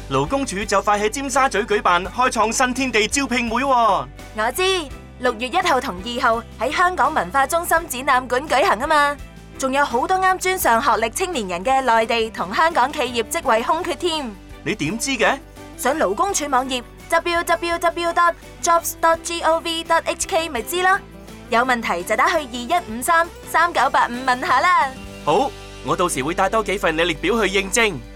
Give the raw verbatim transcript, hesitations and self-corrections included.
勞工處就快喺尖沙咀舉辦開創新天地招聘會喎。 我知，六月一號同二號喺香港文化中心展覽館舉行啊嘛，仲有好多啱專上學歷青年人嘅內地同香港企業職位空缺添。 你點知嘅？ 上勞工處網頁 double-u double-u double-u dot jobs dot gov dot h k 咪知咯。有問題就打去二一五三三九八五問下啦。 好，我到時會帶多幾份履歷表去應徵。